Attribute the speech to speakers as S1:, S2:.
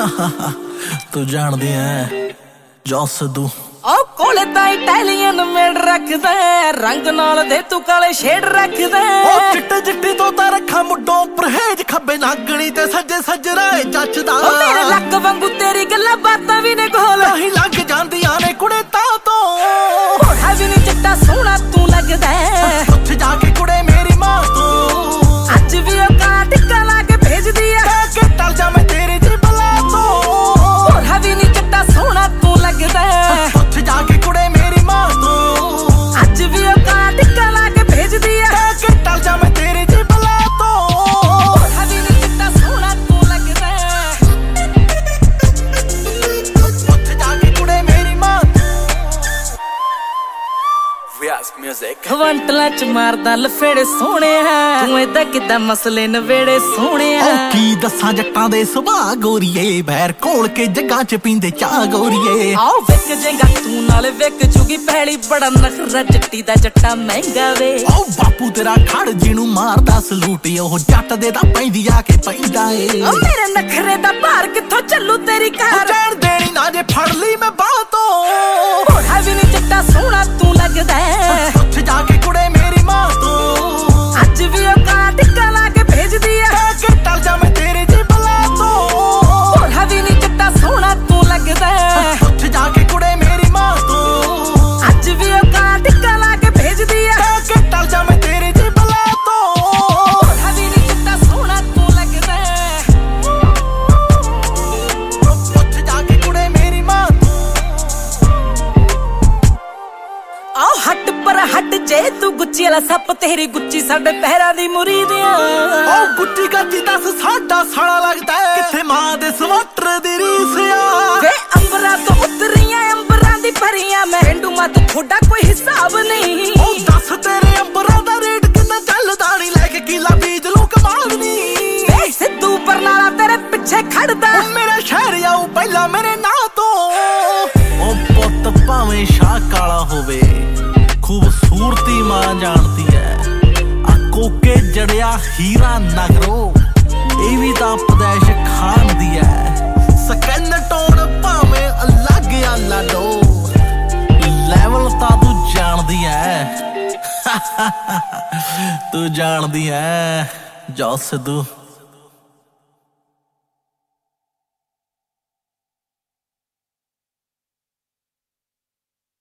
S1: ਤੂੰ ਜਾਣਦੀ ਐ ਜੋ ਸਿੱਧੂ
S2: ਉਹ ਕੋਲੇ ਤਾਂ ਇਟਾਲੀਅਨ ਮੇਡ ਰੱਖਦਾ, ਰੰਗ ਨਾਲ ਦੇ ਤੂੰ ਕਾਲੇ ਸ਼ੇਡ ਰੱਖਦਾ।
S1: ਉਹ ਚਿੱਟੇ ਚਿੱਟੀ ਤੋਂ ਤਾਂ ਰੱਖਾਂ ਮੁੱਢੋਂ ਪਰਹੇਜ, ਖੱਬੇ ਨਾਗਣੀ ਤੇ ਸੱਜੇ ਸੱਜਰਾ ਜੱਚਦਾ।
S2: ਉਹ ਮੇਰੇ ਲੱਕ ਵਾਂਗੂ ਤੇਰੀ ਗੱਲਾਂ ਬਾਤਾਂ ਵੀ ਨੇ ਗੋਲ,
S1: ਨਹੀਂ ਲੱਗ ਜਾਂਦੀਆਂ ਨੇ ਕੁੜੇ ਤਾਂ ਤੋਂ।
S2: ਹੋਠਾ ਵੀ ਨੀ ਚਿੱਟਾ ਸੋਹਣਾ ਤੂੰ ਲੱਗਦਾ,
S1: ਉੱਠ ਜਾ ਕੇ ਕੁੜੇ ਮੇਰੀ ਮਾਂ ਤੂੰ।
S2: ਅੱਜ ਵੀ ਉਹ ਕਾਲਾ ਟਿੱਕਾ ਲਾ ਕੇ ਭੇਜਦੀ ਐ,
S1: ਕਹਿ ਕੇ ਟਲ ਜਾ ਮੈਂ ਤੇਰੀ ਜਿਬਲਾ ਤੋਂ।
S2: ਹੋਠਾ ਵੀ ਨੀ ਚਿੱਟਾ ਸੋਹਣਾ ਤੂੰ ਲੱਗਦਾ,
S1: ਉੱਠ ਜਾ ਕੇ ਕੁੜੇ ਮੇਰੀ ਮਾਂ ਤੂੰ।
S2: ਅੱਜ ਵੀ ਉਹ ਕਾਲਾ ਟਿੱਕਾ ਲਾ ਕੇ ਭੇਜਦੀ ਐ,
S1: ਕਹਿ ਕੇ ਟਲ ਜਾ ਮੈਂ ਤੇਰੀ ਜਿਬਲਾ ਤੋਂ।
S2: ਹੋਠਾ ਵੀ ਨੀ ਚਿੱਟਾ ਸੋਹਣਾ ਤੂੰ ਲੱਗਦਾ,
S1: ਉੱਠ ਜਾ ਕੇ ਕੁੜੇ ਮੇਰੀ ਮਾਂ ਤੂੰ। ਵਿਆਸ ਮਿਊਜ਼ਿਕ
S2: ਵੰਟਲਾਂ ਚ ਮਾਰਦਾ ਲਫੇੜੇ ਸੋਹਣਿਆ, ਤੂੰ ਏਦਾਂ ਕਿੱਦਾਂ ਮਸਲੇ ਨਵੇੜੇ ਸੋਹਣਿਆ।
S1: ਕੀ ਦੱਸਾਂ ਜੱਟਾਂ ਦੇ ਸੁਭਾਅ ਗੋਰੀਏ, ਬੈਰ ਕੋਲ ਕੇ ਜੱਗਾਂ ਚ ਪੀਂਦੇ ਚਾਹ ਗੋਰੀਏ।
S2: ਆਓ ਵਿਕ ਜੇਗਾ ਤੂੰ ਨਾਲ ਵਿਕ ਜੂਗੀ ਪੈਲੀ, ਬੜਾ ਨਖਰਾ ਜੱਟੀ ਦਾ ਜੱਟਾ ਮਹਿੰਗਾ ਵੇ।
S1: ਆਓ ਬਾਪੂ ਤੇਰਾ ਖੜ ਜਿਹਨੂੰ ਮਾਰਦਾ ਸਲੂਟ, ਉਹ ਜੱਟ ਦੇ ਤਾਂ ਪੈਂਦੀ ਆ ਕੇ ਪੈਂਦਾ ਏ।
S2: ਓ ਮੇਰੇ ਨਖਰੇ ਦਾ ਭਾਰ ਕਿੱਥੋਂ ਚੱਲੂ ਤੇਰੀ ਕਾਰ,
S1: ਜਾਣ ਦੇਣੀ ਨਾ ਜੇ ਫੜ ਲਈ ਮੈਂ ਬਾਹ ਤੋਂ।
S2: ਹੋਠਾ ਵੀ ਨੀ ਚਿੱਟਾ ਸੋਹਣਾ ਤੂੰ ਲੱਗਦਾ,
S1: ਉੱਠ ਜਾ ਕੇ ਕੁੜੇ ਮੇਰੀ ਮਾਂ ਤੋਂ।
S2: ਅੱਜ ਵੀ ਉਹ ਕਾਲਾ ਟਿੱਕਾ ਲਾ ਕੇ ਭੇਜਦੀ ਐ,
S1: ਕਹਿ ਕੇ ਟਲ ਜਾ ਮੈਂ ਤੇਰੀ ਜਿਬਲਾ ਤੋਂ।
S2: ਹੋਠਾ ਵੀ ਨੀ ਚਿੱਟਾ ਸੋਹਣਾ ਤੂੰ ਲੱਗਦਾ,
S1: ਉੱਠ ਜਾ ਕੇ ਕੁੜੇ ਮੇਰੀ ਮਾਂ ਤੋਂ।
S2: ਅੱਜ ਵੀ ਉਹ ਕਾਲਾ ਟਿੱਕਾ ਲਾ ਕੇ ਭੇਜਦੀ ਐ,
S1: ਕਹਿ ਕੇ ਟਲ ਜਾ ਮੈਂ ਤੇਰੀ ਜਿਬਲਾ ਤੋਂ।
S2: ਹੋਠਾ ਵੀ ਨੀ ਚਿੱਟਾ ਸੋਹਣਾ ਤੂੰ ਲੱਗਦਾ,
S1: ਉੱਠ ਜਾ ਕੇ ਕੁੜੇ ਮੇਰੀ ਮਾਂ ਤੋਂ।
S2: ਆਓ ਹੱਟ ਪਰ ਹੱਟ ਜੇ ਤੂੰ ਗੁੱਚੀ ਵਾਲਾ ਸੱਪ, ਤੇਰੀ ਗੁੱਚੀ ਸਾਡੇ ਪਹਿਰਾਂ ਦੀ ਮੁਰੀਦ ਆ।
S1: ਉਹ ਗੁੱਚੀ ਗੱਚੀ ਦੱਸ ਸਾਡਾ ਸਾਲਾ ਲੱਗਦਾ, ਕਿੱਥੇ ਮਾਂ ਦੇ ਸਵਾਟਰ ਦੀ ਰੀਸ ਆ।
S2: ਵੇ ਅੰਬਰਾਂ ਤੋਂ ਉਤਰੀਆਂ ਅੰਬਰਾਂ ਦੀ ਭਰੀਆਂ, ਮੈਂ ਰੇਂਡੂ ਮਾ ਤੂੰ ਥੋੜਾ ਕੋਈ ਹਿਸਾਬ ਨਹੀਂ।
S1: ਉਹ ਦੱਸ ਤੇਰੇ ਅੰਬਰਾਂ ਦਾ ਰੇਟ ਕਿੰਨਾ ਚੱਲਦਾ, ਨੀ ਲੈ ਕੇ ਕਿਲਾ ਬੀਜ ਲੂ ਕਮਾਲ ਨੀ।
S2: ਵੇ ਸਿੱਧੂ ਬਰਨਾਲਾ ਤੇਰੇ ਪਿੱਛੇ ਖੜਦਾ,
S1: ਮੇਰਾ ਸ਼ਹਿਰ ਆਊ ਪਹਿਲਾਂ ਮੇਰੇ ਨਾਂ ਤੋਂ। ਉਹ ਪੁੱਤ ਭਾਵੇਂ ਸ਼ਾਹ ਕਾਲਾ ਹੋਵੇ, ਖੂਬਸੂਰਤੀ ਮਾਂ ਜਾਣਦੀ ਐ। ਆ ਕੋਕੇ ਜੜਿਆ ਹੀਰਾ ਨਗਰੋ, ਇਹ ਵੀ ਤਾਂ ਪਦੈਸ਼ ਖਾਨ ਦੀ ਐ। ਸਕੈਨ ਟੋਨ ਭਾਵੇਂ ਅਲੱਗ ਆ ਲਾਡੋ, ਲੈਵਲ ਤਾਂ ਤੂੰ ਜਾਣਦੀ ਐ। ਤੂੰ ਜਾਣਦੀ ਐ ਜੋ ਸਿੱਧੂ।